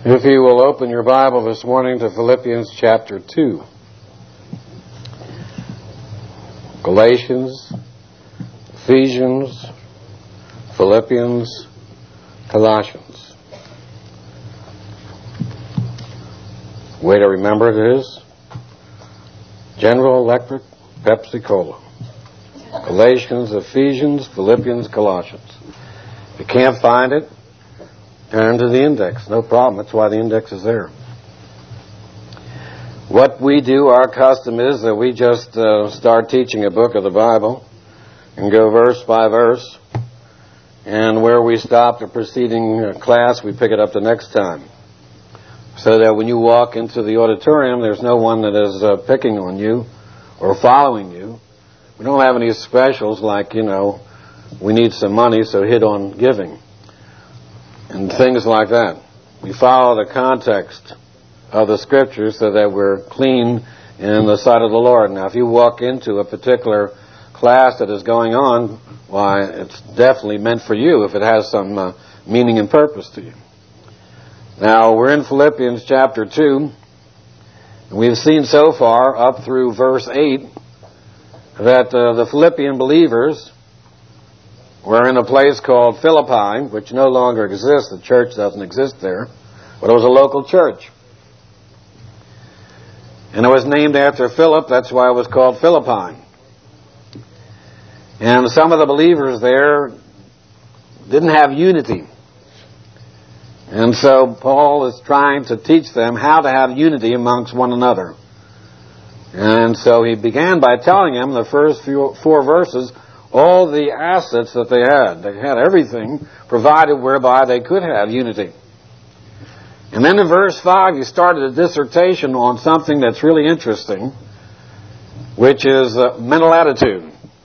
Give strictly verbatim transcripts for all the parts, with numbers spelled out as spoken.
If you will open your Bible this morning to Philippians chapter two. Galatians, Ephesians, Philippians, Colossians. Way to remember it is General Electric, Pepsi Cola. Galatians, Ephesians, Philippians, Colossians. If you can't find it, turn to the index. No problem. That's why the index is there. What we do, our custom is that we just uh, start teaching a book of the Bible and go verse by verse. And where we stop the preceding class, we pick it up the next time. So that when you walk into the auditorium, there's no one that is uh, picking on you or following you. We don't have any specials like, you know, we need some money, so hit on giving. And things like that. We follow the context of the Scriptures so that we're clean in the sight of the Lord. Now, if you walk into a particular class that is going on, why, it's definitely meant for you if it has some uh, meaning and purpose to you. Now, we're in Philippians chapter two. And we've seen so far, up through verse eight, that uh, the Philippian believers were in a place called Philippi, which no longer exists. The church doesn't exist there, but it was a local church. And it was named after Philip. That's why it was called Philippi. And some of the believers there didn't have unity. And so Paul is trying to teach them how to have unity amongst one another. And so he began by telling them, the first few, four verses, all the assets that they had. They had everything provided whereby they could have unity. And then in verse five, he started a dissertation on something that's really interesting, which is uh, mental attitude.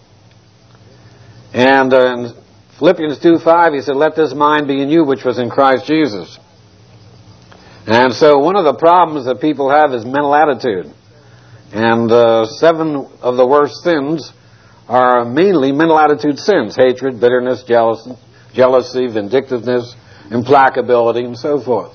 And uh, in Philippians two five, he said, "Let this mind be in you, which was in Christ Jesus." And so one of the problems that people have is mental attitude. And uh, seven of the worst sins are mainly mental attitude sins: hatred, bitterness, jealousy, jealousy, vindictiveness, implacability, and so forth.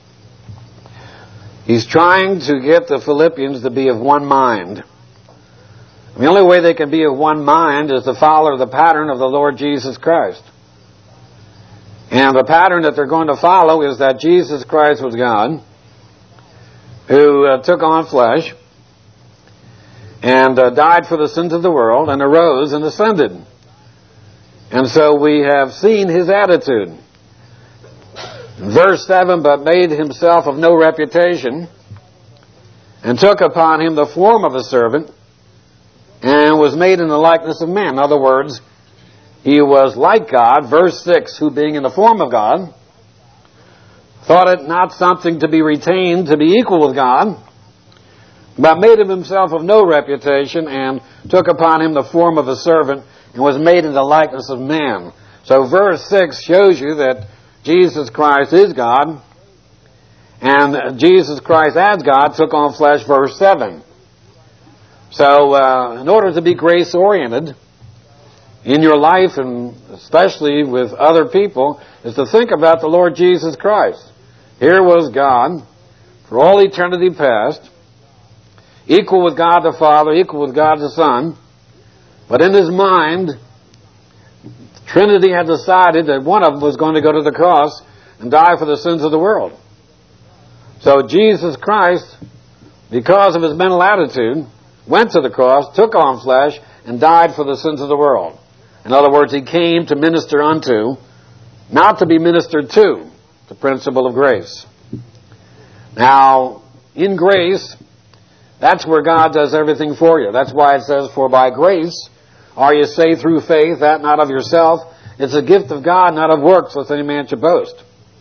He's trying to get the Philippians to be of one mind. And the only way they can be of one mind is to follow the pattern of the Lord Jesus Christ. And the pattern that they're going to follow is that Jesus Christ was God, who uh, took on flesh, and uh, died for the sins of the world, and arose and ascended. And so we have seen his attitude. Verse seven, "But made himself of no reputation, and took upon him the form of a servant, and was made in the likeness of man." In other words, he was like God. Verse six, "Who being in the form of God, thought it not something to be retained to be equal with God, but made of himself of no reputation, and took upon him the form of a servant, and was made in the likeness of man." So verse six shows you that Jesus Christ is God, and Jesus Christ as God took on flesh, verse seven. So uh, in order to be grace-oriented in your life, and especially with other people, is to think about the Lord Jesus Christ. Here was God, for all eternity past, equal with God the Father, equal with God the Son. But in his mind, Trinity had decided that one of them was going to go to the cross and die for the sins of the world. So Jesus Christ, because of his mental attitude, went to the cross, took on flesh, and died for the sins of the world. In other words, he came to minister unto, not to be ministered to, the principle of grace. Now, in grace, that's where God does everything for you. That's why it says, "For by grace are you saved through faith, that not of yourself. It's a gift of God, not of works, lest any man should boast."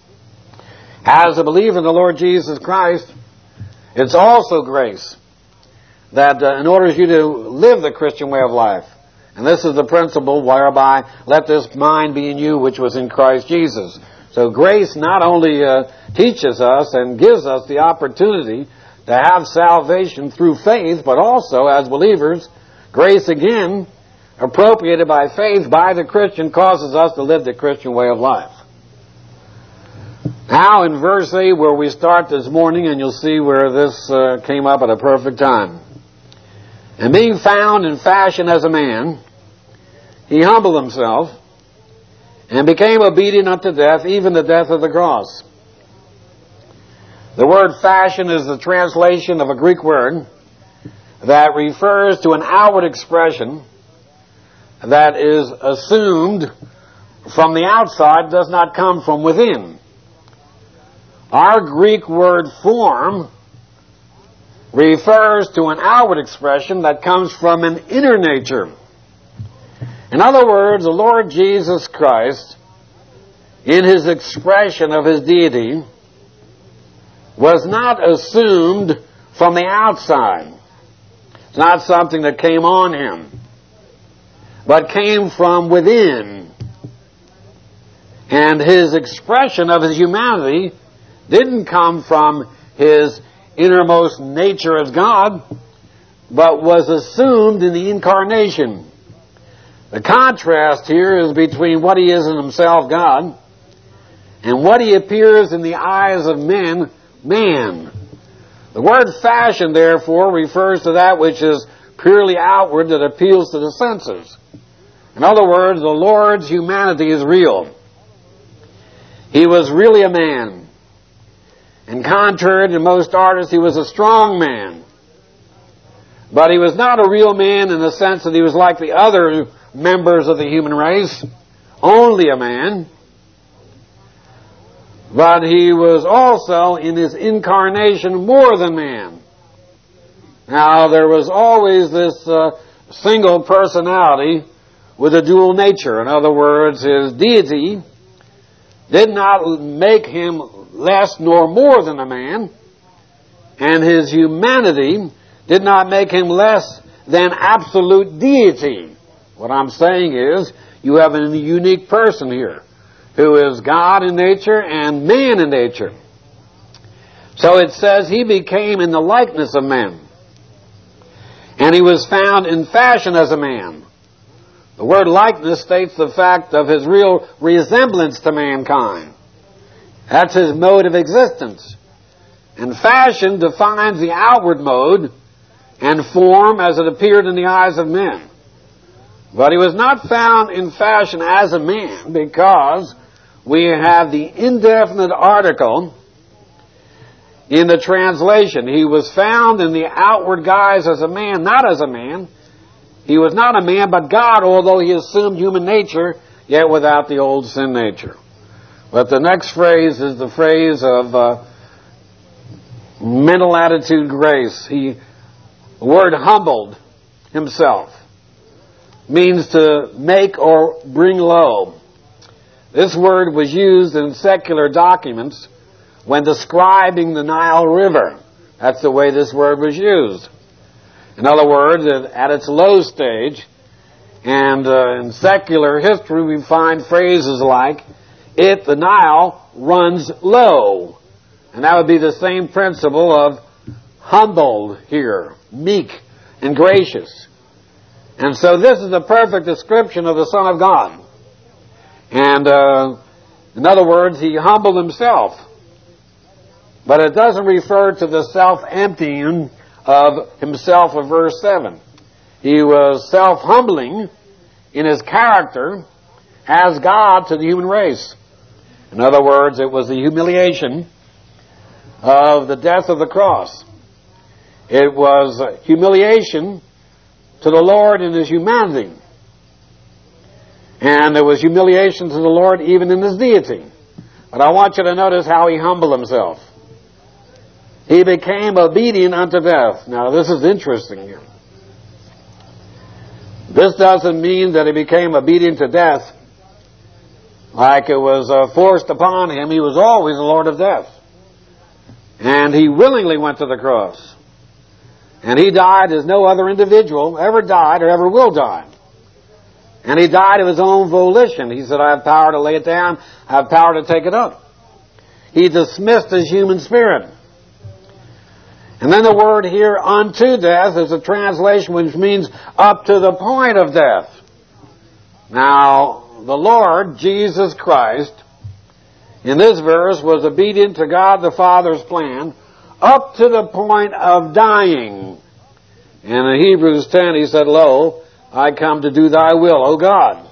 As a believer in the Lord Jesus Christ, it's also grace that uh, in order for you to live the Christian way of life. And this is the principle whereby, "Let this mind be in you, which was in Christ Jesus." So grace not only uh, teaches us and gives us the opportunity to have salvation through faith, but also, as believers, grace again, appropriated by faith by the Christian, causes us to live the Christian way of life. Now in verse eight where we start this morning, and you'll see where this uh, came up at a perfect time. And being found in fashion as a man, he humbled himself and became obedient unto death, even the death of the cross. The word fashion is the translation of a Greek word that refers to an outward expression that is assumed from the outside, does not come from within. Our Greek word form refers to an outward expression that comes from an inner nature. In other words, the Lord Jesus Christ, in his expression of his deity, was not assumed from the outside. It's not something that came on him, but came from within. And his expression of his humanity didn't come from his innermost nature as God, but was assumed in the incarnation. The contrast here is between what he is in himself, God, and what he appears in the eyes of men, man. The word fashion, therefore, refers to that which is purely outward, that appeals to the senses. In other words, the Lord's humanity is real. He was really a man. And contrary to most artists, he was a strong man. But he was not a real man in the sense that he was like the other members of the human race, only a man. But he was also, in his incarnation, more than man. Now, there was always this uh, single personality with a dual nature. In other words, his deity did not make him less nor more than a man, and his humanity did not make him less than absolute deity. What I'm saying is, you have a unique person here, who is God in nature and man in nature. So it says he became in the likeness of men, and he was found in fashion as a man. The word likeness states the fact of his real resemblance to mankind. That's his mode of existence. And fashion defines the outward mode and form as it appeared in the eyes of men. But he was not found in fashion as a man, because we have the indefinite article in the translation. He was found in the outward guise as a man, not as a man. He was not a man, but God, although he assumed human nature, yet without the old sin nature. But the next phrase is the phrase of uh, mental attitude grace. He, the word humbled himself means to make or bring low. This word was used in secular documents when describing the Nile River. That's the way this word was used. In other words, at its low stage, and uh, in secular history we find phrases like, it, the Nile, runs low. And that would be the same principle of humbled here, meek and gracious. And so this is the perfect description of the Son of God. And uh, in other words, he humbled himself. But it doesn't refer to the self-emptying of himself of verse seven. He was self-humbling in his character as God to the human race. In other words, it was the humiliation of the death of the cross. It was humiliation to the Lord in his humanity. And there was humiliation to the Lord even in his deity. But I want you to notice how he humbled himself. He became obedient unto death. Now, this is interesting here. This doesn't mean that he became obedient to death like it was uh, forced upon him. He was always the Lord of death. And he willingly went to the cross. And he died as no other individual ever died or ever will die. And he died of his own volition. He said, I have power to lay it down. I have power to take it up. He dismissed his human spirit. And then the word here, unto death, is a translation which means up to the point of death. Now, the Lord, Jesus Christ, in this verse was obedient to God the Father's plan up to the point of dying. And in Hebrews ten he said, Lo, I come to do thy will, O God.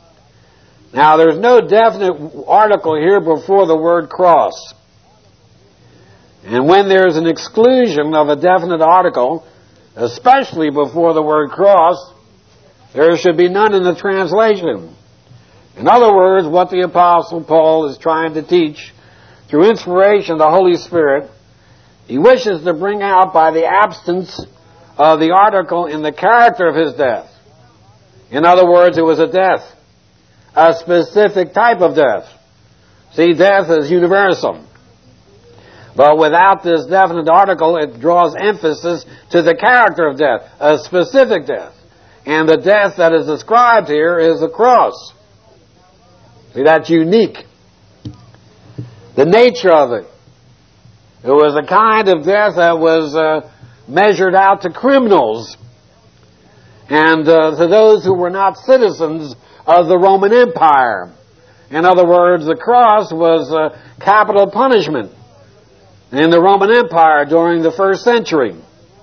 Now there's no definite article here before the word cross. And when there's an exclusion of a definite article, especially before the word cross, there should be none in the translation. In other words, what the Apostle Paul is trying to teach through inspiration of the Holy Spirit, he wishes to bring out by the absence of the article in the character of his death. In other words, it was a death, a specific type of death. See, death is universal. But without this definite article, it draws emphasis to the character of death, a specific death. And the death that is described here is the cross. See, that's unique. The nature of it. It was a kind of death that was uh, measured out to criminals and uh, to those who were not citizens of the Roman Empire. In other words, the cross was uh, capital punishment in the Roman Empire during the first century.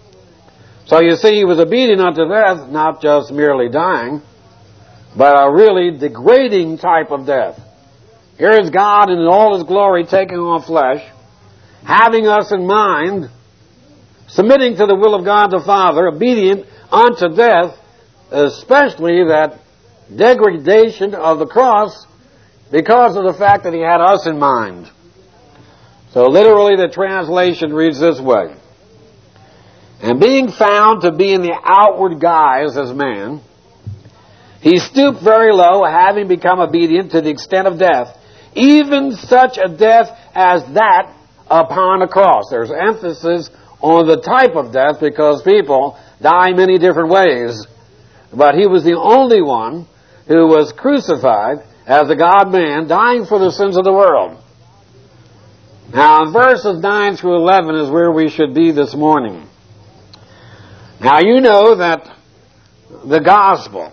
So you see, he was obedient unto death, not just merely dying, but a really degrading type of death. Here is God in all His glory taking on flesh, having us in mind, submitting to the will of God the Father, obedient unto death, especially that degradation of the cross because of the fact that He had us in mind. So literally the translation reads this way. And being found to be in the outward guise as man, He stooped very low, having become obedient to the extent of death, even such a death as that upon a cross. There's emphasis on the type of death because people die many different ways. But He was the only one who was crucified as a God-man, dying for the sins of the world. Now, in verses nine through eleven is where we should be this morning. Now, you know that the gospel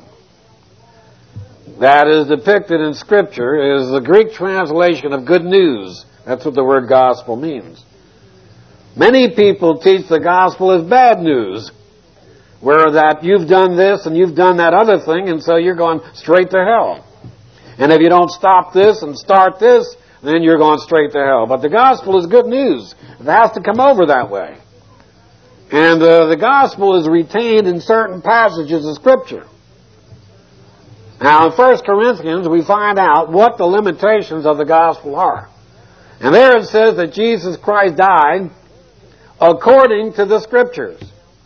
that is depicted in Scripture is the Greek translation of good news. That's what the word gospel means. Many people teach the gospel as bad news, where that you've done this and you've done that other thing, and so you're going straight to hell. And if you don't stop this and start this, then you're going straight to hell. But the gospel is good news. It has to come over that way. And uh, the gospel is retained in certain passages of Scripture. Now, in First Corinthians, we find out what the limitations of the gospel are. And there it says that Jesus Christ died according to the Scriptures.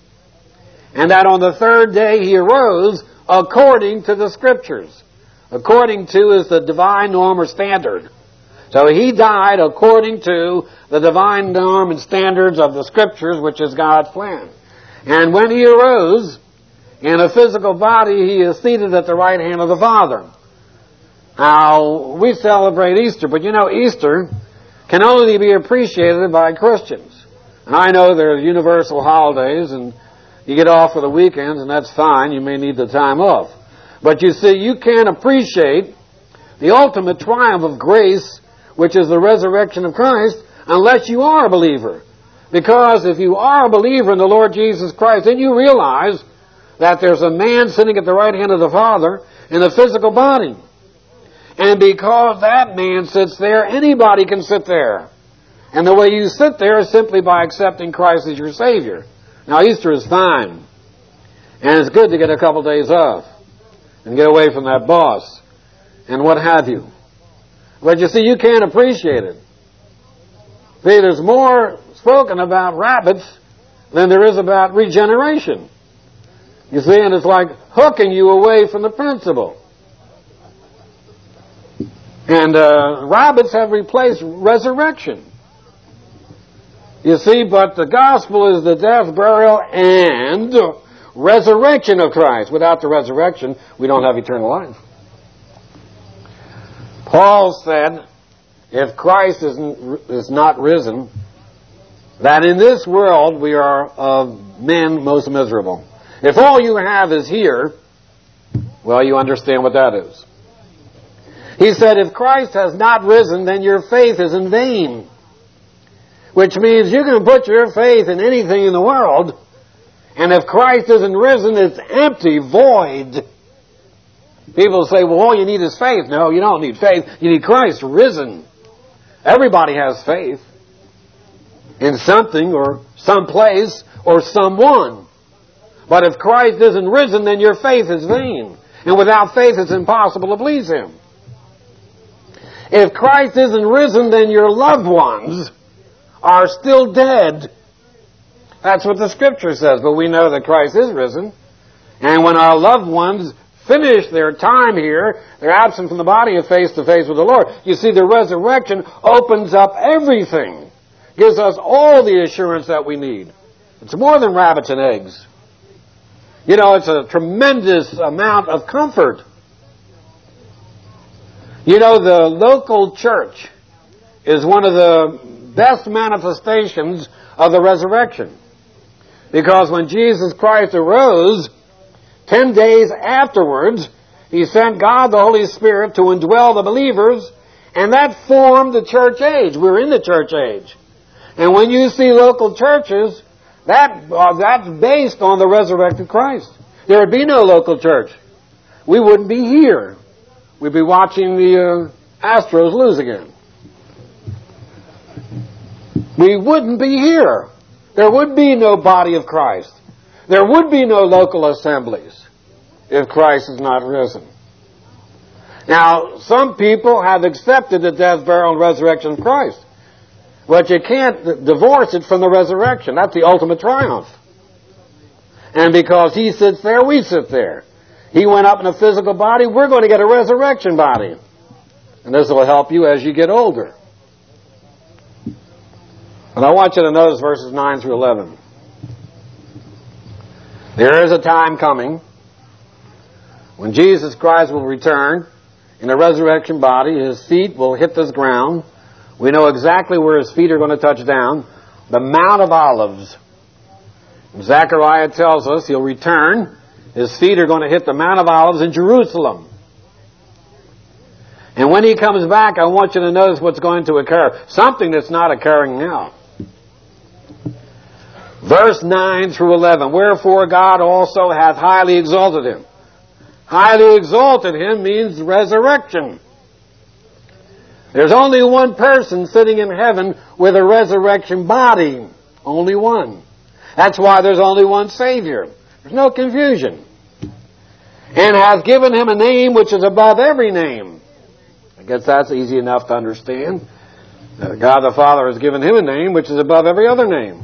And that on the third day He arose according to the Scriptures. According to is the divine norm or standard. So He died according to the divine norm and standards of the Scriptures, which is God's plan. And when He arose in a physical body, He is seated at the right hand of the Father. Now, we celebrate Easter, but you know, Easter can only be appreciated by Christians. And I know there are universal holidays, and you get off for the weekends, and that's fine. You may need the time off. But you see, you can't appreciate the ultimate triumph of grace, which is the resurrection of Christ, unless you are a believer. Because if you are a believer in the Lord Jesus Christ, then you realize that there's a man sitting at the right hand of the Father in a physical body. And because that man sits there, anybody can sit there. And the way you sit there is simply by accepting Christ as your Savior. Now, Easter is fine. And it's good to get a couple days off and get away from that boss and what have you. But you see, you can't appreciate it. See, there's more spoken about rabbits than there is about regeneration. You see, and it's like hooking you away from the principle. And uh, rabbits have replaced resurrection. You see, but the gospel is the death, burial, and resurrection of Christ. Without the resurrection, we don't have eternal life. Paul said, if Christ isn't, is not risen, that in this world we are of men most miserable. If all you have is here, well, you understand what that is. He said, if Christ has not risen, then your faith is in vain. Which means you can put your faith in anything in the world, and if Christ isn't risen, it's empty, void. People say, well, all you need is faith. No, you don't need faith. You need Christ risen. Everybody has faith in something or some place or someone. But if Christ isn't risen, then your faith is vain. And without faith, it's impossible to please Him. If Christ isn't risen, then your loved ones are still dead. That's what the Scripture says. But we know that Christ is risen. And when our loved ones finish their time here, they're absent from the body and face to face with the Lord. You see, the resurrection opens up everything. Gives us all the assurance that we need. It's more than rabbits and eggs. You know, it's a tremendous amount of comfort. You know, the local church is one of the best manifestations of the resurrection. Because when Jesus Christ arose, ten days afterwards, He sent God the Holy Spirit to indwell the believers, and that formed the church age. We're in the church age. And when you see local churches, that uh, that's based on the resurrected Christ. There would be no local church. We wouldn't be here. We'd be watching the uh, Astros lose again. We wouldn't be here. There would be no body of Christ. There would be no local assemblies if Christ is not risen. Now, some people have accepted the death, burial, and resurrection of Christ. But you can't divorce it from the resurrection. That's the ultimate triumph. And because He sits there, we sit there. He went up in a physical body, we're going to get a resurrection body. And this will help you as you get older. And I want you to notice verses nine through eleven. There is a time coming when Jesus Christ will return in a resurrection body. His feet will hit this ground. We know exactly where His feet are going to touch down. The Mount of Olives. Zechariah tells us He'll return. His feet are going to hit the Mount of Olives in Jerusalem. And when He comes back, I want you to notice what's going to occur. Something that's not occurring now. Verse nine through eleven. Wherefore God also hath highly exalted Him. Highly exalted Him means resurrection. There's only one person sitting in heaven with a resurrection body. Only one. That's why there's only one Savior. There's no confusion. And hath given Him a name which is above every name. I guess that's easy enough to understand. God the Father has given Him a name which is above every other name.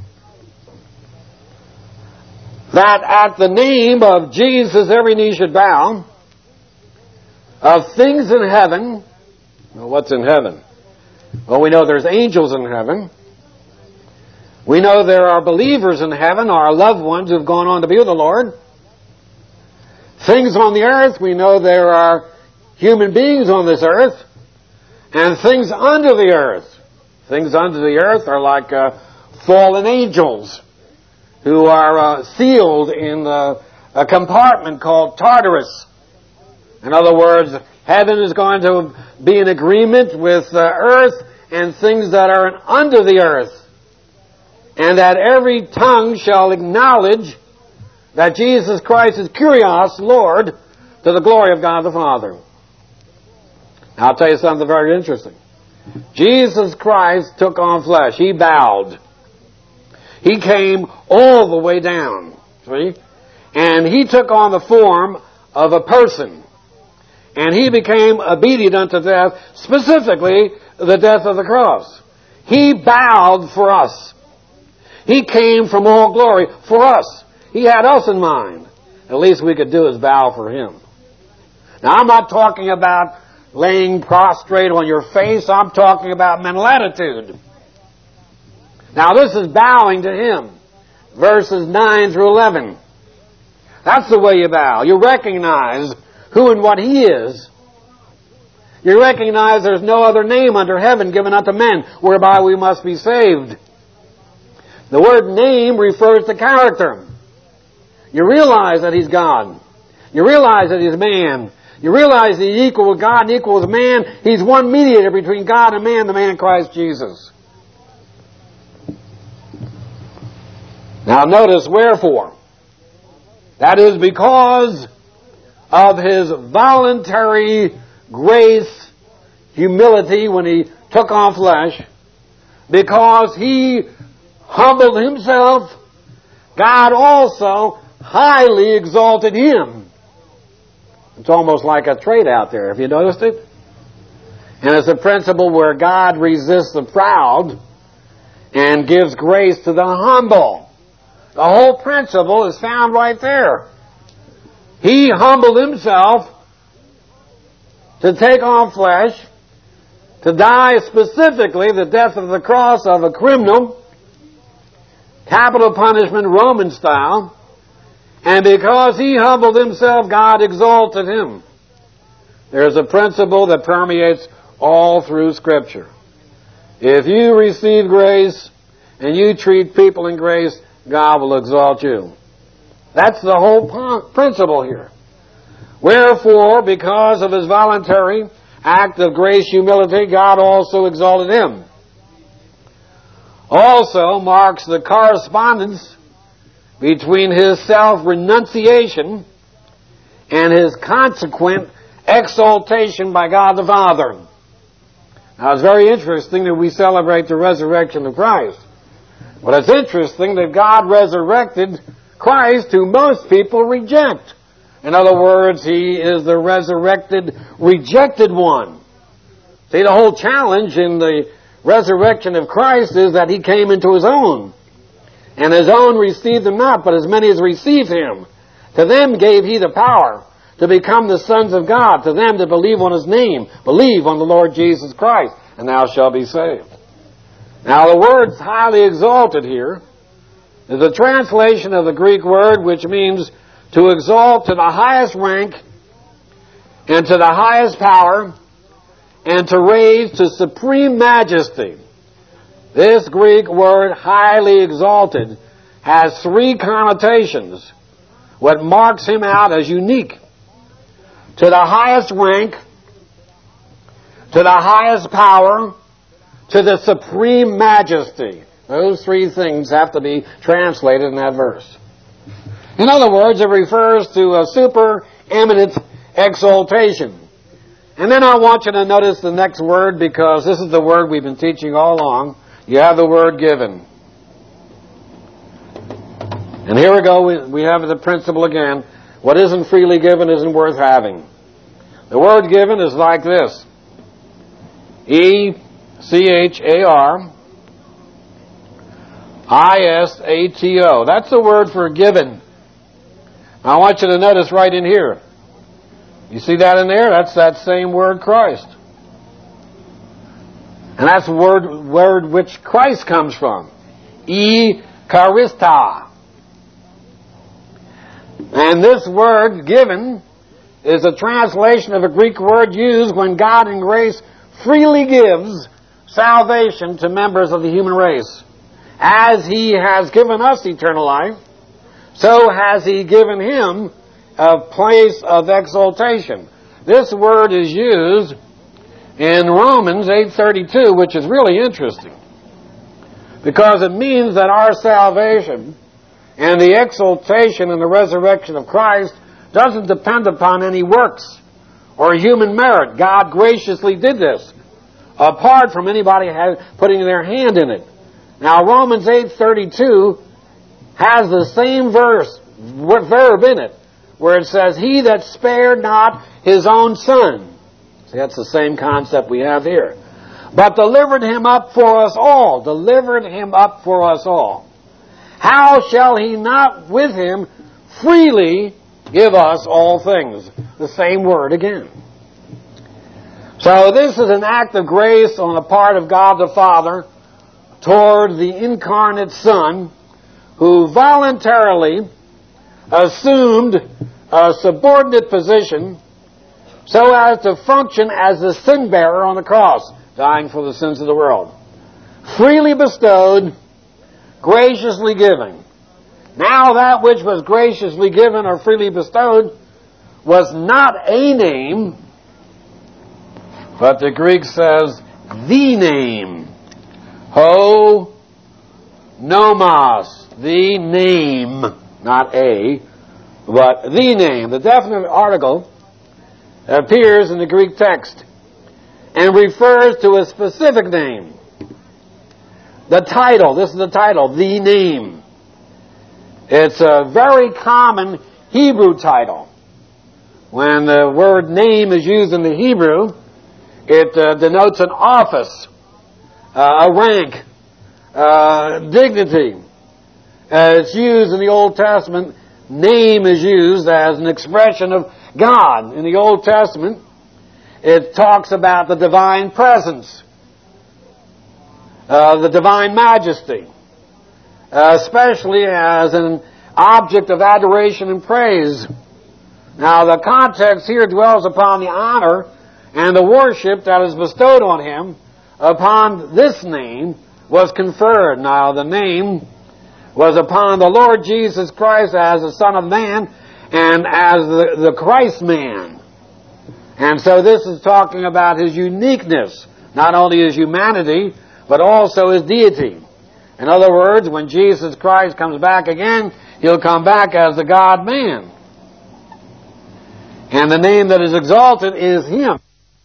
That at the name of Jesus every knee should bow, of things in heaven. Well, what's in heaven? Well, we know there's angels in heaven. We know there are believers in heaven, our loved ones who have gone on to be with the Lord. Things on the earth, we know there are human beings on this earth. And things under the earth. Things under the earth are like uh, fallen angels who are uh, sealed in uh, a compartment called Tartarus. In other words, heaven is going to be in agreement with uh, earth and things that are under the earth. And that every tongue shall acknowledge that Jesus Christ is Kyrios, Lord, to the glory of God the Father. Now, I'll tell you something very interesting. Jesus Christ took on flesh. He bowed. He came all the way down. See? And He took on the form of a person. And He became obedient unto death, specifically the death of the cross. He bowed for us. He came from all glory for us. He had us in mind. The least we could do is bow for Him. Now, I'm not talking about laying prostrate on your face. I'm talking about mental attitude. Now, this is bowing to Him. Verses nine through eleven. That's the way you bow. You recognize who and what He is. You recognize there's no other name under heaven given unto men whereby we must be saved. The word name refers to character. You realize that He's God. You realize that He's man. You realize He's equal with God and equal with man. He's one mediator between God and man, the man Christ Jesus. Now notice, wherefore. That is because of His voluntary grace, humility when He took on flesh, because He humbled Himself, God also highly exalted Him. It's almost like a trade out there. Have you noticed it? And it's a principle where God resists the proud and gives grace to the humble. The whole principle is found right there. He humbled Himself to take on flesh, to die specifically the death of the cross of a criminal, capital punishment, Roman style, and because He humbled Himself, God exalted Him. There's a principle that permeates all through Scripture. If you receive grace and you treat people in grace, God will exalt you. That's the whole principle here. Wherefore, because of His voluntary act of grace, humility, God also exalted Him. Also marks the correspondence between His self-renunciation and His consequent exaltation by God the Father. Now, it's very interesting that we celebrate the resurrection of Christ. But it's interesting that God resurrected Christ, who most people reject. In other words, He is the resurrected, rejected one. See, the whole challenge in the resurrection of Christ is that He came into His own. And His own received Him not, but as many as received Him, to them gave He the power to become the sons of God, to them that believe on His name, believe on the Lord Jesus Christ, and thou shalt be saved. Now, the word highly exalted here is a translation of the Greek word which means to exalt to the highest rank and to the highest power and to raise to supreme majesty. This Greek word, highly exalted, has three connotations. What marks Him out as unique. To the highest rank, to the highest power, to the supreme majesty. Those three things have to be translated in that verse. In other words, it refers to a supereminent exaltation. And then I want you to notice the next word, because this is the word we've been teaching all along. You have the word given. And here we go, we, we have the principle again. What isn't freely given isn't worth having. The word given is like this. E C H A R I S A T O. That's the word for given. I want you to notice right in here. You see that in there? That's that same word, Christ. And that's the word, word which Christ comes from. E Charista. And this word, given, is a translation of a Greek word used when God in grace freely gives salvation to members of the human race. As He has given us eternal life, so has He given Him a place of exaltation. This word is used in Romans eight thirty-two, which is really interesting, because it means that our salvation and the exaltation and the resurrection of Christ doesn't depend upon any works or human merit. God graciously did this, apart from anybody putting their hand in it. Now, Romans eight thirty-two has the same verse, verb in it, where it says, He that spared not His own Son. See, that's the same concept we have here. But delivered Him up for us all. Delivered Him up for us all. How shall He not with Him freely give us all things? The same word again. So this is an act of grace on the part of God the Father toward the incarnate Son, who voluntarily assumed a subordinate position so as to function as the sin bearer on the cross, dying for the sins of the world. Freely bestowed, graciously given. Now that which was graciously given or freely bestowed was not a name, but the Greek says the name. Ho nomos, the name, not a, but the name. The definite article appears in the Greek text and refers to a specific name. The title, this is the title, the name. It's a very common Hebrew title. When the word name is used in the Hebrew, it uh, denotes an office, uh, a rank, uh, dignity. Uh, it's used in the Old Testament. Name is used as an expression of God. In the Old Testament, it talks about the divine presence, uh, the divine majesty, uh, especially as an object of adoration and praise. Now, the context here dwells upon the honor and the worship that is bestowed on him upon this name was conferred. Now, the name was upon the Lord Jesus Christ as the Son of Man and as the, the Christ man. And so this is talking about his uniqueness, not only his humanity, but also his deity. In other words, when Jesus Christ comes back again, he'll come back as the God-man. And the name that is exalted is him.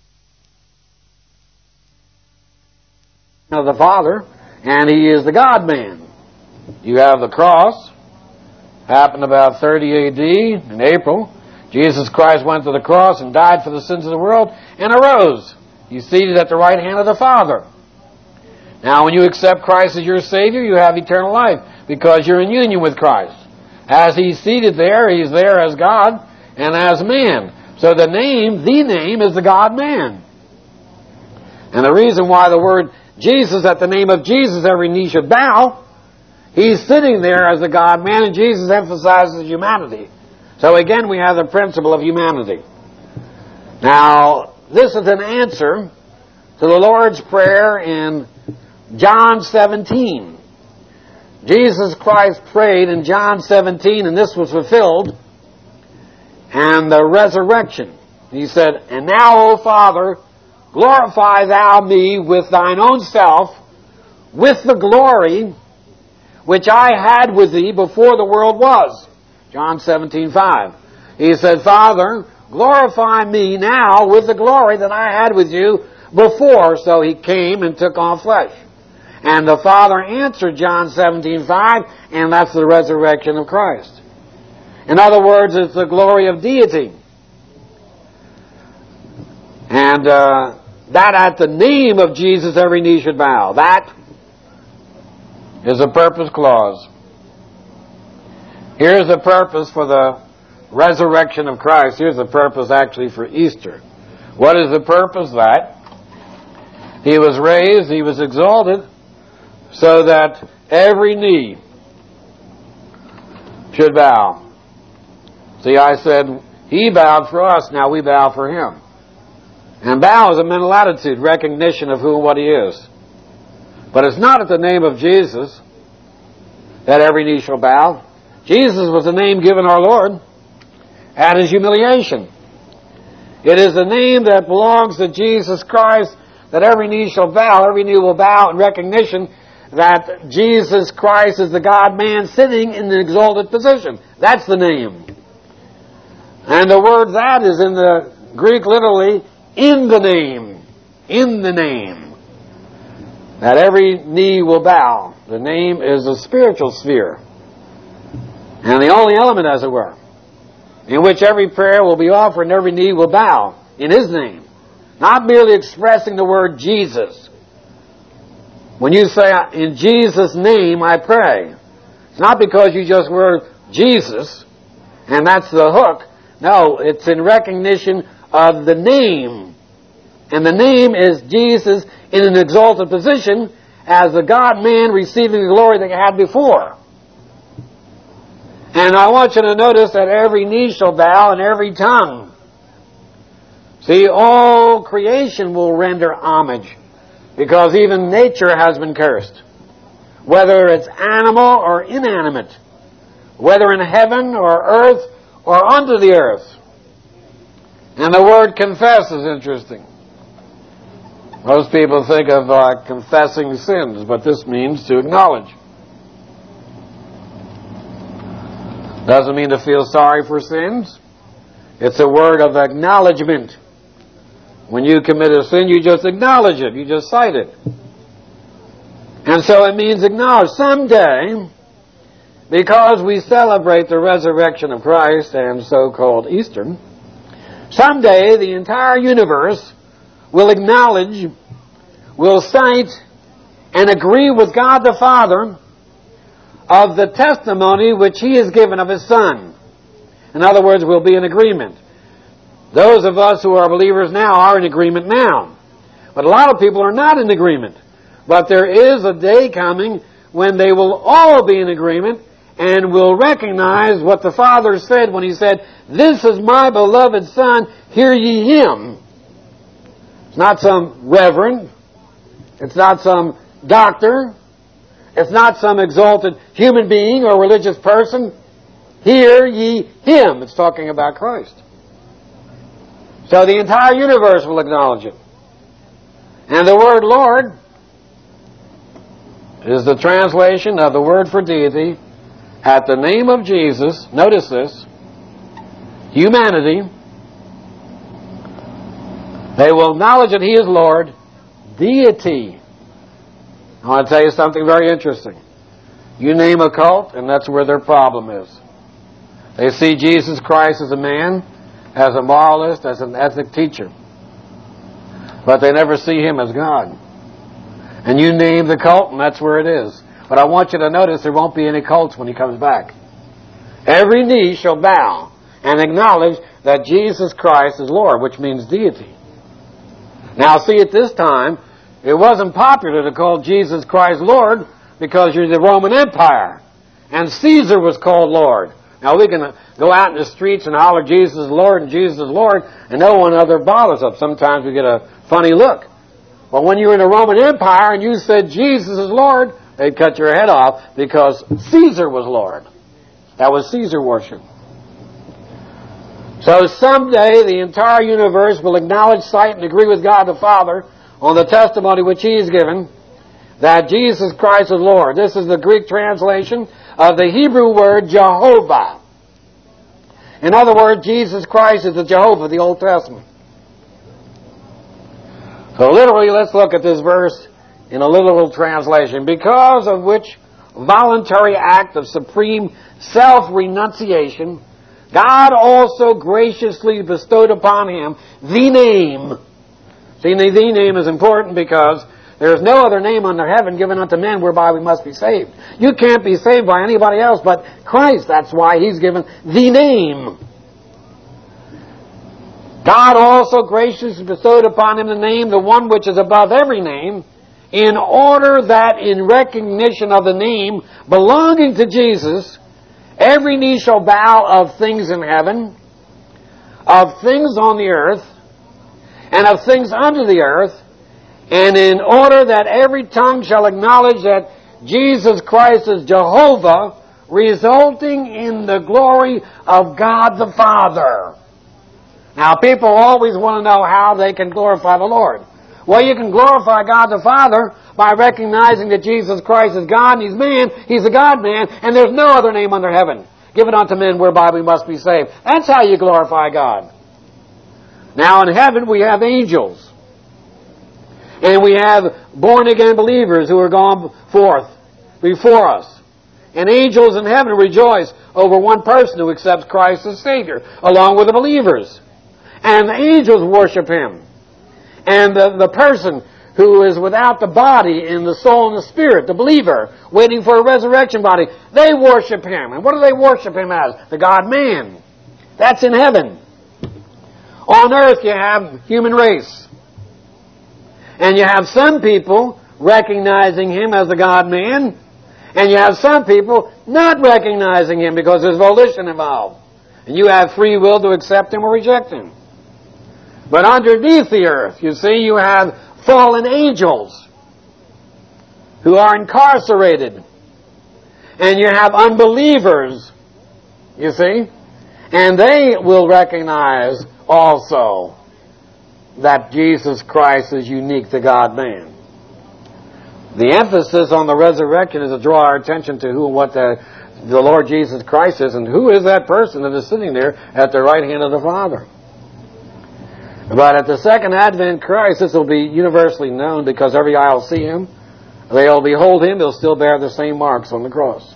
Of the Father, and he is the God-man. You have the cross, happened about thirty A D in April. Jesus Christ went to the cross and died for the sins of the world and arose. He's seated at the right hand of the Father. Now, when you accept Christ as your Savior, you have eternal life because you're in union with Christ. As he's seated there, he's there as God and as man. So the name, the name, is the God-man. And the reason why the word Jesus, at the name of Jesus, every knee should bow, he's sitting there as the God-man, and Jesus emphasizes humanity. So again, we have the principle of humanity. Now, this is an answer to the Lord's Prayer in John seventeen. Jesus Christ prayed in John seventeen, and this was fulfilled, and the resurrection. He said, "And now, O Father, glorify thou me with thine own self, with the glory which I had with thee before the world was." John seventeen five. He said, "Father, glorify me now with the glory that I had with you before." So he came and took on flesh. And the Father answered John seventeen five, and that's the resurrection of Christ. In other words, it's the glory of deity. And uh, that at the name of Jesus every knee should bow. That is a purpose clause. Here's the purpose for the resurrection of Christ. Here's the purpose actually for Easter. What is the purpose? That he was raised, he was exalted, so that every knee should bow. See, I said, he bowed for us, now we bow for him. And bow is a mental attitude, recognition of who and what he is. But it's not at the name of Jesus that every knee shall bow. Jesus was the name given our Lord at his humiliation. It is the name that belongs to Jesus Christ that every knee shall bow. Every knee will bow in recognition that Jesus Christ is the God-man sitting in an exalted position. That's the name. And the word "that" is in the Greek literally, in the name. In the name. That every knee will bow. The name is a spiritual sphere. And the only element, as it were, in which every prayer will be offered and every knee will bow in his name. Not merely expressing the word Jesus. When you say, "In Jesus' name I pray," it's not because you just word Jesus and that's the hook. No, it's in recognition of the name. And the name is Jesus in an exalted position as the God-man receiving the glory that he had before. And I want you to notice that every knee shall bow and every tongue. See, all creation will render homage because even nature has been cursed. Whether it's animal or inanimate, whether in heaven or earth or under the earth. And the word confess is interesting. Most people think of uh, confessing sins, but this means to acknowledge. Doesn't mean to feel sorry for sins. It's a word of acknowledgement. When you commit a sin, you just acknowledge it. You just cite it. And so it means acknowledge. Someday, because we celebrate the resurrection of Christ and so-called Easter, someday the entire universe will acknowledge, will cite, and agree with God the Father of the testimony which He has given of His Son. In other words, we'll be in agreement. Those of us who are believers now are in agreement now. But a lot of people are not in agreement. But there is a day coming when they will all be in agreement and will recognize what the Father said when He said, "This is my beloved Son, hear ye Him." It's not some reverend. It's not some doctor. It's not some exalted human being or religious person. Hear ye Him. It's talking about Christ. So the entire universe will acknowledge it. And the word Lord is the translation of the word for deity. At the name of Jesus, notice this, humanity, they will acknowledge that He is Lord, deity. I want to tell you something very interesting. You name a cult, and that's where their problem is. They see Jesus Christ as a man, as a moralist, as an ethic teacher. But they never see Him as God. And you name the cult, and that's where it is. But I want you to notice there won't be any cults when He comes back. Every knee shall bow and acknowledge that Jesus Christ is Lord, which means deity. Now see, at this time, it wasn't popular to call Jesus Christ Lord because you're the Roman Empire. And Caesar was called Lord. Now we can go out in the streets and holler Jesus is Lord and Jesus is Lord, and no one other bothers us. Sometimes we get a funny look. But when you're in the Roman Empire and you said Jesus is Lord, they'd cut your head off because Caesar was Lord. That was Caesar worship. So someday the entire universe will acknowledge, cite, and agree with God the Father on the testimony which He has given that Jesus Christ is Lord. This is the Greek translation of the Hebrew word Jehovah. In other words, Jesus Christ is the Jehovah of the Old Testament. So literally, let's look at this verse in a literal translation. Because of which voluntary act of supreme self-renunciation, God also graciously bestowed upon Him the name. See, the the name is important because there is no other name under heaven given unto men whereby we must be saved. You can't be saved by anybody else but Christ. That's why He's given the name. God also graciously bestowed upon Him the name, the one which is above every name, in order that in recognition of the name belonging to Jesus, every knee shall bow of things in heaven, of things on the earth, and of things under the earth, and in order that every tongue shall acknowledge that Jesus Christ is Jehovah, resulting in the glory of God the Father. Now, people always want to know how they can glorify the Lord. Well, you can glorify God the Father by recognizing that Jesus Christ is God and He's man, He's a God-man, and there's no other name under heaven given unto men whereby we must be saved. That's how you glorify God. Now, in heaven, we have angels. And we have born-again believers who are gone forth before us. And angels in heaven rejoice over one person who accepts Christ as Savior, along with the believers. And the angels worship Him. And the, the person who is without the body and the soul and the spirit, the believer, waiting for a resurrection body, they worship Him. And what do they worship Him as? The God-man. That's in heaven. On earth you have human race. And you have some people recognizing Him as the God-man, and you have some people not recognizing Him because there's volition involved. And you have free will to accept Him or reject Him. But underneath the earth, you see, you have fallen angels who are incarcerated. And you have unbelievers, you see. And they will recognize also that Jesus Christ is unique to God-man. The emphasis on the resurrection is to draw our attention to who and what the, the Lord Jesus Christ is, and who is that person that is sitting there at the right hand of the Father. But at the second advent Christ, this will be universally known because every eye will see Him. They'll behold Him. They'll still bear the same marks on the cross.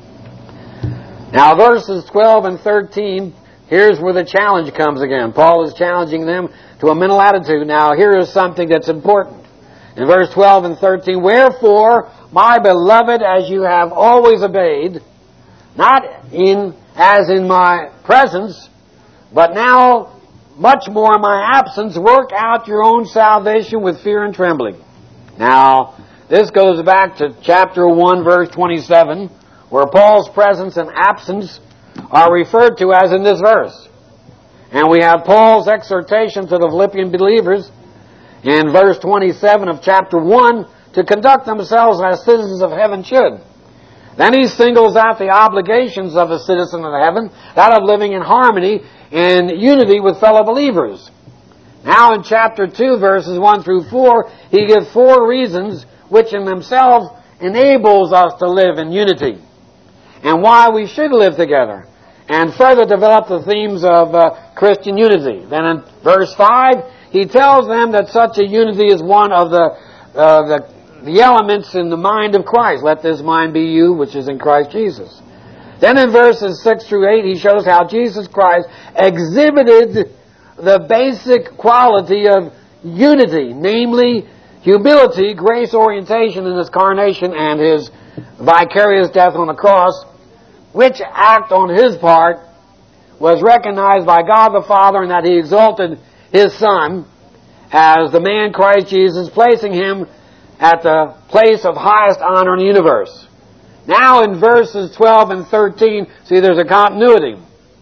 Now, verses twelve and thirteen, here's where the challenge comes again. Paul is challenging them to a mental attitude. Now, here is something that's important. In verse twelve and thirteen, wherefore, my beloved, as you have always obeyed, not in as in my presence, but now much more in my absence, work out your own salvation with fear and trembling. Now, this goes back to chapter one, verse twenty-seven, where Paul's presence and absence are referred to as in this verse. And we have Paul's exhortation to the Philippian believers in verse twenty-seven of chapter one to conduct themselves as citizens of heaven should. Then he singles out the obligations of a citizen of heaven, that of living in harmony and unity with fellow believers. Now in chapter two, verses one through four, he gives four reasons which in themselves enables us to live in unity, and why we should live together, and further develop the themes of uh, Christian unity. Then in verse five, he tells them that such a unity is one of the, uh, the, the elements in the mind of Christ. Let this mind be you, which is in Christ Jesus. Then in verses six through eight, he shows how Jesus Christ exhibited the basic quality of unity, namely humility, grace orientation in His carnation and His vicarious death on the cross, which act on His part was recognized by God the Father, and that He exalted His Son as the man Christ Jesus, placing Him at the place of highest honor in the universe. Now in verses twelve and thirteen, see there's a continuity.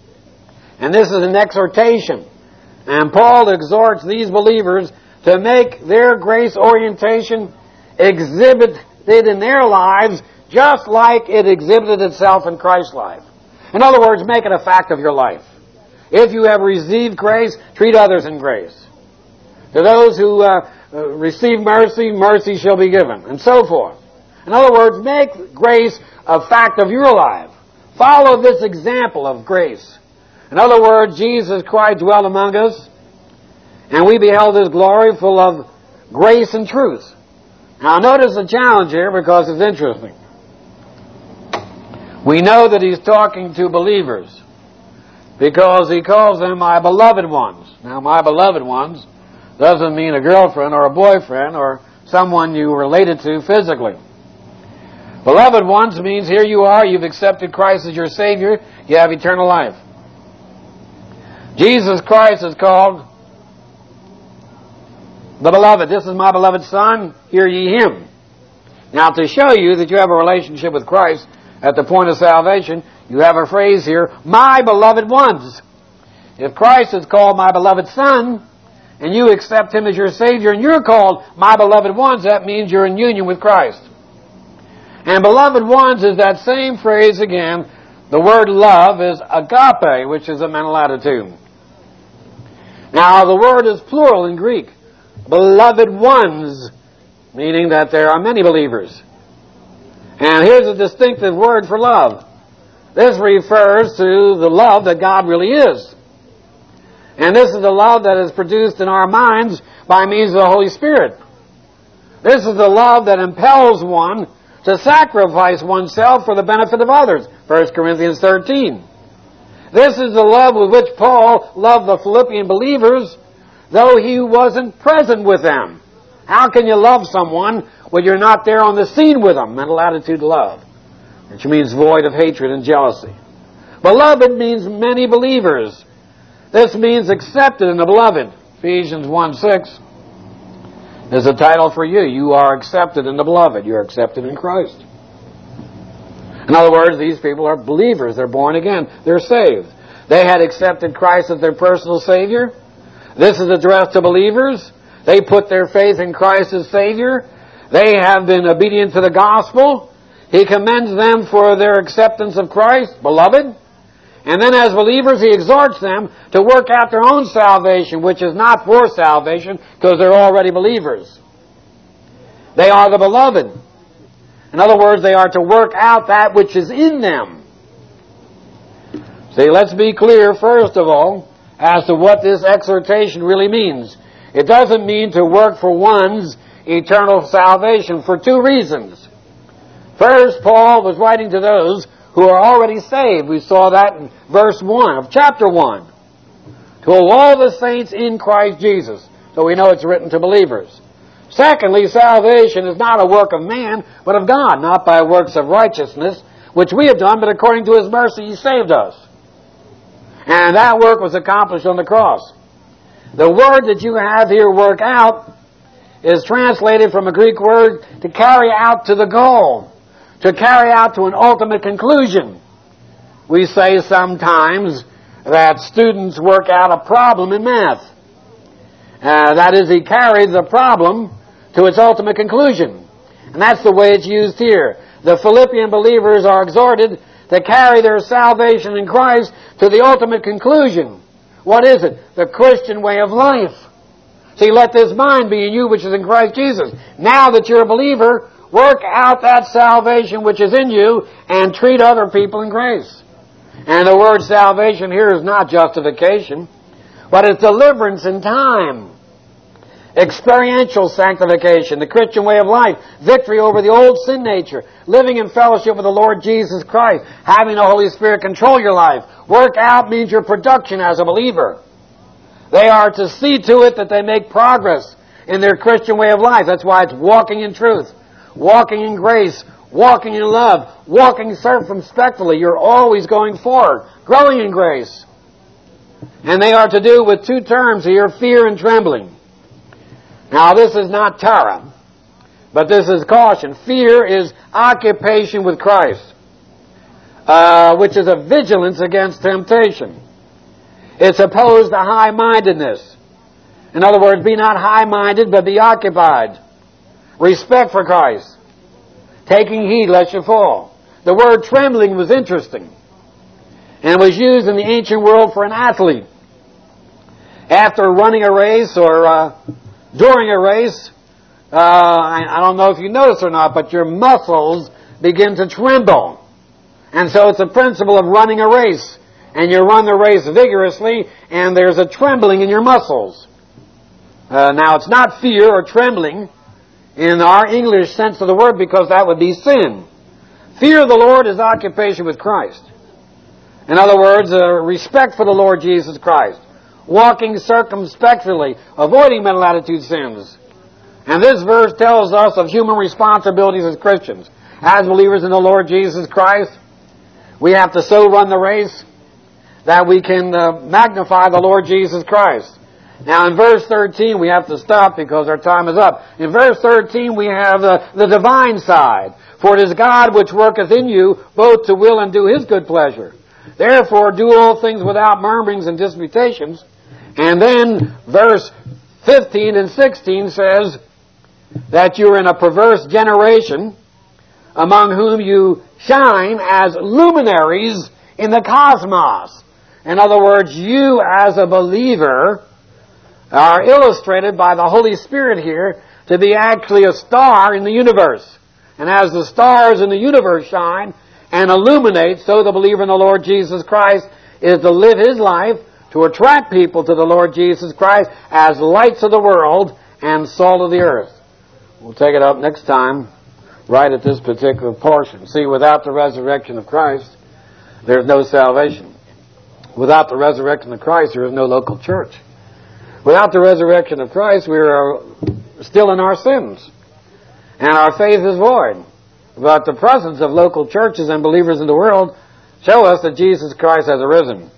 And this is an exhortation. And Paul exhorts these believers to make their grace orientation exhibited in their lives just like it exhibited itself in Christ's life. In other words, make it a fact of your life. If you have received grace, treat others in grace. To those who uh, uh, receive mercy, mercy shall be given, and so forth. In other words, make grace a fact of your life. Follow this example of grace. In other words, Jesus Christ dwelt among us, and we beheld His glory full of grace and truth. Now notice the challenge here because it's interesting. We know that He's talking to believers because He calls them my beloved ones. Now, my beloved ones doesn't mean a girlfriend or a boyfriend or someone you related to physically. Beloved ones means here you are, you've accepted Christ as your Savior, you have eternal life. Jesus Christ is called the beloved. This is my beloved Son, hear ye Him. Now, to show you that you have a relationship with Christ at the point of salvation, you have a phrase here, my beloved ones. If Christ is called my beloved Son, and you accept Him as your Savior, and you're called my beloved ones, that means you're in union with Christ. And beloved ones is that same phrase again. The word love is agape, which is a mental attitude. Now, the word is plural in Greek. Beloved ones, meaning that there are many believers. And here's a distinctive word for love. This refers to the love that God really is. And this is the love that is produced in our minds by means of the Holy Spirit. This is the love that impels one to sacrifice oneself for the benefit of others. First Corinthians thirteen. This is the love with which Paul loved the Philippian believers, though he wasn't present with them. How can you love someone when you're not there on the scene with them? Mental attitude love, which means void of hatred and jealousy. Beloved means many believers. This means accepted in the beloved. Ephesians one six is a title for you. You are accepted in the beloved. You are accepted in Christ. In other words, these people are believers. They're born again. They're saved. They had accepted Christ as their personal Savior. This is addressed to believers. They put their faith in Christ as Savior. They have been obedient to the gospel. He commends them for their acceptance of Christ, beloved. And then as believers, he exhorts them to work out their own salvation, which is not for salvation, because they're already believers. They are the beloved. In other words, they are to work out that which is in them. See, let's be clear, first of all, as to what this exhortation really means. It doesn't mean to work for one's eternal salvation for two reasons. First, Paul was writing to those who are already saved. We saw that in verse one of chapter one. To all the saints in Christ Jesus. So we know it's written to believers. Secondly, salvation is not a work of man, but of God, not by works of righteousness, which we have done, but according to His mercy He saved us. And that work was accomplished on the cross. The word that you have here, work out, is translated from a Greek word to carry out to the goal, to carry out to an ultimate conclusion. We say sometimes that students work out a problem in math. Uh, that is, he carried the problem to its ultimate conclusion. And that's the way it's used here. The Philippian believers are exhorted to carry their salvation in Christ to the ultimate conclusion. What is it? The Christian way of life. See, let this mind be in you which is in Christ Jesus. Now that you're a believer, work out that salvation which is in you and treat other people in grace. And the word salvation here is not justification, but it's deliverance in time. Experiential sanctification, the Christian way of life, victory over the old sin nature, living in fellowship with the Lord Jesus Christ, having the Holy Spirit control your life. Work out means your production as a believer. They are to see to it that they make progress in their Christian way of life. That's why it's walking in truth, walking in grace, walking in love, walking circumspectly. You're always going forward, growing in grace. And they are to do with two terms here, fear and trembling. Now, this is not terror, but this is caution. Fear is occupation with Christ, uh, which is a vigilance against temptation. It's opposed to high-mindedness. In other words, be not high-minded, but be occupied. Respect for Christ. Taking heed lest you fall. The word trembling was interesting, and was used in the ancient world for an athlete. After running a race or uh, during a race, uh, I, I don't know if you notice or not, but your muscles begin to tremble. And so it's a principle of running a race. And you run the race vigorously, and there's a trembling in your muscles. Uh, now, it's not fear or trembling in our English sense of the word, because that would be sin. Fear of the Lord is occupation with Christ. In other words, uh, respect for the Lord Jesus Christ. Walking circumspectly, avoiding mental attitude sins. And this verse tells us of human responsibilities as Christians. As believers in the Lord Jesus Christ, we have to so run the race that we can uh, magnify the Lord Jesus Christ. Now in verse thirteen, we have to stop because our time is up. In verse thirteen, we have uh, the divine side. For it is God which worketh in you both to will and do His good pleasure. Therefore do all things without murmurings and disputations. And then verse fifteen and sixteen says that you're in a perverse generation, among whom you shine as luminaries in the cosmos. In other words, you as a believer are illustrated by the Holy Spirit here to be actually a star in the universe. And as the stars in the universe shine and illuminate, so the believer in the Lord Jesus Christ is to live his life to attract people to the Lord Jesus Christ as lights of the world and salt of the earth. We'll take it up next time, right at this particular portion. See, without the resurrection of Christ, there's no salvation. Without the resurrection of Christ, there is no local church. Without the resurrection of Christ, we are still in our sins. And our faith is void. But the presence of local churches and believers in the world show us that Jesus Christ has arisen.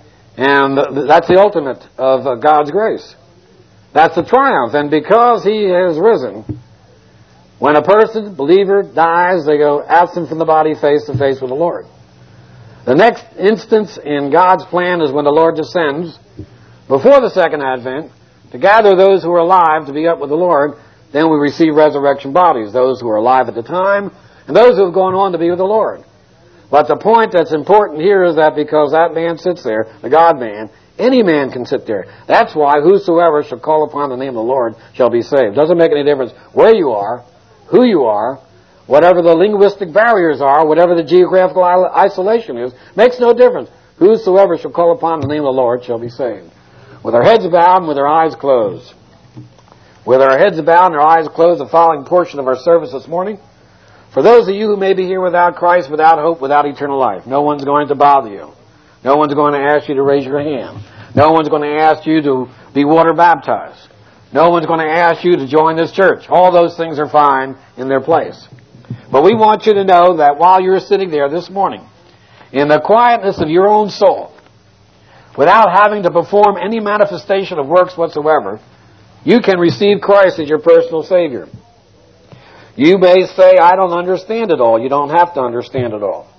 And that's the ultimate of God's grace. That's the triumph. And because He has risen, when a person, believer, dies, they go absent from the body, face to face with the Lord. The next instance in God's plan is when the Lord descends before the second advent to gather those who are alive to be up with the Lord. Then we receive resurrection bodies, those who are alive at the time and those who have gone on to be with the Lord. But the point that's important here is that because that man sits there, the God-man, any man can sit there. That's why whosoever shall call upon the name of the Lord shall be saved. Doesn't make any difference where you are, who you are, whatever the linguistic barriers are, whatever the geographical isolation is, makes no difference. Whosoever shall call upon the name of the Lord shall be saved. With our heads bowed and with our eyes closed. With our heads bowed and our eyes closed, the following portion of our service this morning. For those of you who may be here without Christ, without hope, without eternal life, no one's going to bother you. No one's going to ask you to raise your hand. No one's going to ask you to be water baptized. No one's going to ask you to join this church. All those things are fine in their place. But we want you to know that while you're sitting there this morning, in the quietness of your own soul, without having to perform any manifestation of works whatsoever, you can receive Christ as your personal Savior. You may say, I don't understand it all. You don't have to understand it all.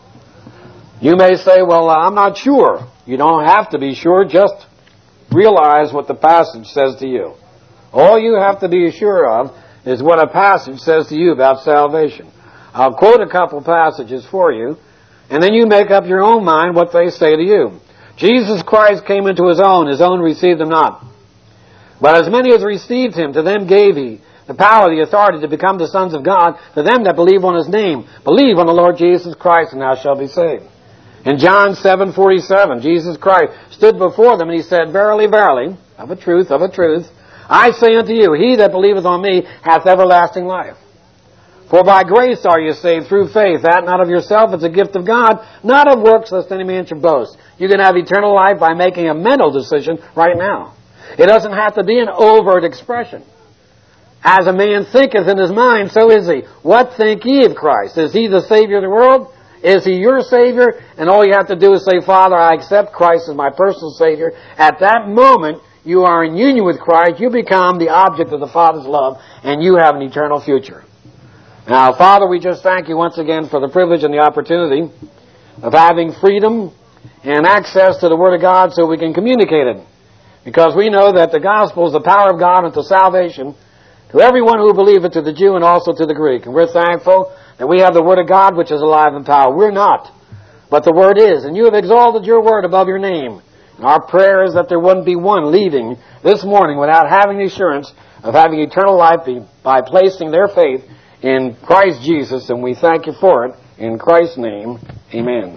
You may say, well, I'm not sure. You don't have to be sure. Just realize what the passage says to you. All you have to be sure of is what a passage says to you about salvation. I'll quote a couple passages for you, and then you make up your own mind what they say to you. Jesus Christ came into His own. His own received Him not. But as many as received Him, to them gave He the power, the authority to become the sons of God, to them that believe on His name. Believe on the Lord Jesus Christ, and thou shalt be saved. In John seven forty-seven, Jesus Christ stood before them, and He said, Verily, verily, of a truth, of a truth, I say unto you, he that believeth on me hath everlasting life. For by grace are you saved through faith, that not of yourself, it's a gift of God, not of works, lest any man should boast. You can have eternal life by making a mental decision right now. It doesn't have to be an overt expression. As a man thinketh in his mind, so is he. What think ye of Christ? Is He the Savior of the world? Is He your Savior? And all you have to do is say, Father, I accept Christ as my personal Savior. At that moment, you are in union with Christ. You become the object of the Father's love, and you have an eternal future. Now, Father, we just thank You once again for the privilege and the opportunity of having freedom and access to the Word of God so we can communicate it. Because we know that the gospel is the power of God unto salvation to everyone who believeth, to the Jew and also to the Greek. And we're thankful that we have the Word of God which is alive and power. We're not, but the Word is. And You have exalted Your Word above Your name. And our prayer is that there wouldn't be one leaving this morning without having the assurance of having eternal life by placing their faith in Christ Jesus. And we thank You for it. In Christ's name, amen.